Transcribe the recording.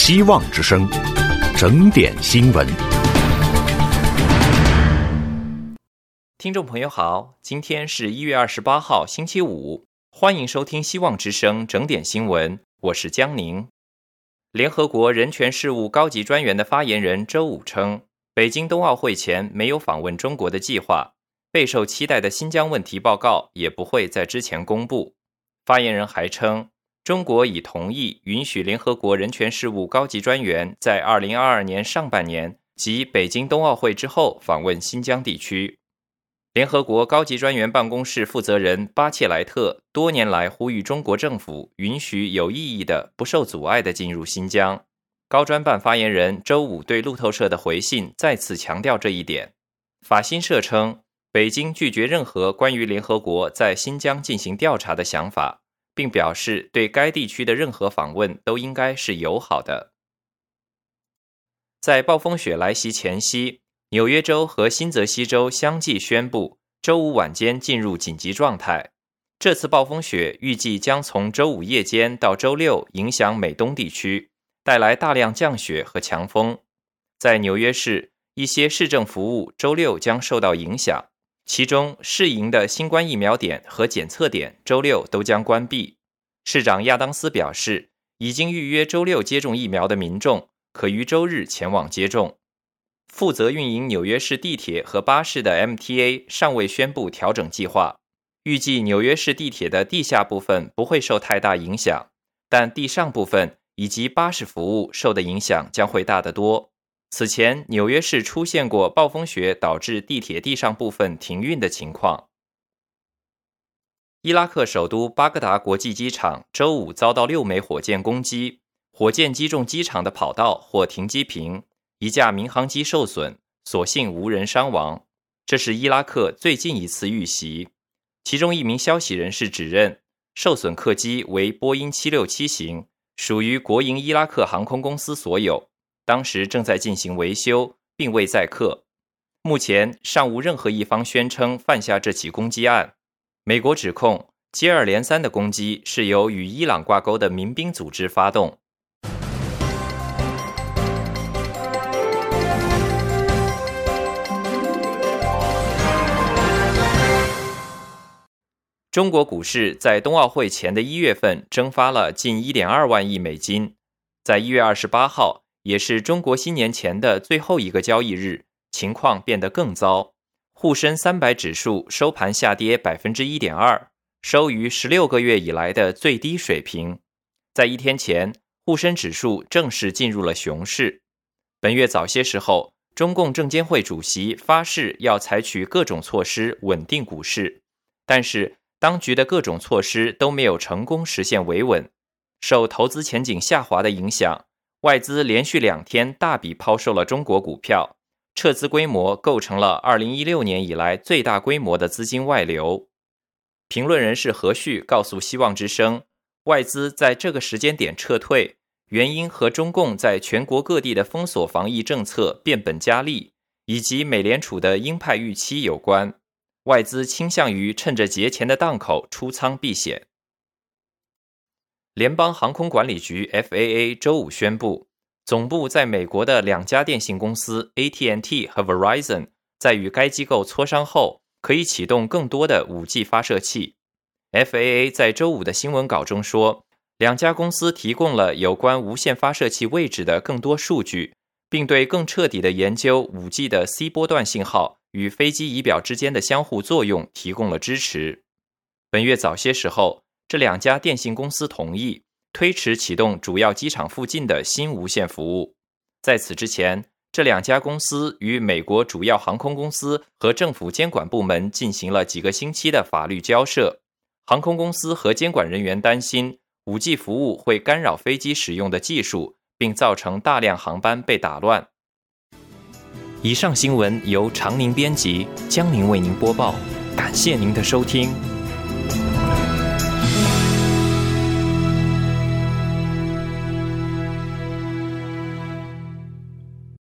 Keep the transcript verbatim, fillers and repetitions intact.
希望之声，整点新闻。 听众朋友好，今天是一月二十八号星期五，欢迎收听希望之声整点新闻，我是江宁。联合国人权事务高级专员的发言人周五称，北京冬奥会前没有访问中国的计划，备受期待的新疆问题报告也不会在之前公布。发言人还称，中国已同意允许联合国人权事务高级专员在二零二二年上半年及北京冬奥会之后访问新疆地区。联合国高级专员办公室负责人巴切莱特多年来呼吁中国政府允许有意义的、不受阻碍的进入新疆。高专办发言人周五对路透社的回信再次强调这一点。法新社称，北京拒绝任何关于联合国在新疆进行调查的想法，并表示对该地区的任何访问都应该是友好的。在暴风雪来袭前夕，纽约州和新泽西州相继宣布周五晚间进入紧急状态。这次暴风雪预计将从周五夜间到周六影响美东地区，带来大量降雪和强风。在纽约市，一些市政服务周六将受到影响，其中市营的新冠疫苗点和检测点周六都将关闭。市长亚当斯表示，已经预约周六接种疫苗的民众可于周日前往接种。负责运营纽约市地铁和巴士的 M T A 尚未宣布调整计划，预计纽约市地铁的地下部分不会受太大影响，但地上部分以及巴士服务受的影响将会大得多。此前，纽约市出现过暴风雪导致地铁地上部分停运的情况。伊拉克首都巴格达国际机场周五遭到六枚火箭攻击，火箭击中机场的跑道或停机坪，一架民航机受损，所幸无人伤亡。这是伊拉克最近一次遇袭。其中一名消息人士指认，受损客机为波音七六七型，属于国营伊拉克航空公司所有，当时正在进行维修，并未载客。目前尚无任何一方宣称犯下这起攻击案。美国指控接二连三的攻击是由与伊朗挂钩的民兵组织发动。中国股市在冬奥会前的一月份蒸发了近 一点二万亿美金，在一月二十八号，也是中国新年前的最后一个交易日，情况变得更糟。沪深三百指数收盘下跌 百分之一点二， 收于十六个月以来的最低水平。在一天前，沪深指数正式进入了熊市。本月早些时候，中共证监会主席发誓要采取各种措施稳定股市，但是当局的各种措施都没有成功实现维稳。受投资前景下滑的影响，外资连续两天大笔抛售了中国股票，撤资规模构成了二零一六年以来最大规模的资金外流。评论人士何旭告诉希望之声，外资在这个时间点撤退，原因和中共在全国各地的封锁防疫政策变本加厉，以及美联储的鹰派预期有关。外资倾向于趁着节前的档口出仓避险。联邦航空管理局 F A A 周五宣布，总部在美国的两家电信公司 A T and T 和 Verizon 在与该机构磋商后，可以启动更多的 五 G 发射器。F A A 在周五的新闻稿中说，两家公司提供了有关无线发射器位置的更多数据，并对更彻底的研究 五 G 的 C 波段信号与飞机仪表之间的相互作用提供了支持。本月早些时候，这两家电信公司同意推迟启动主要机场附近的新无线服务。在此之前，这两家公司与美国主要航空公司和政府监管部门进行了几个星期的法律交涉。航空公司和监管人员担心 五 G 服务会干扰飞机使用的技术，并造成大量航班被打乱。以上新闻由常宁编辑，江宁为您播报，感谢您的收听。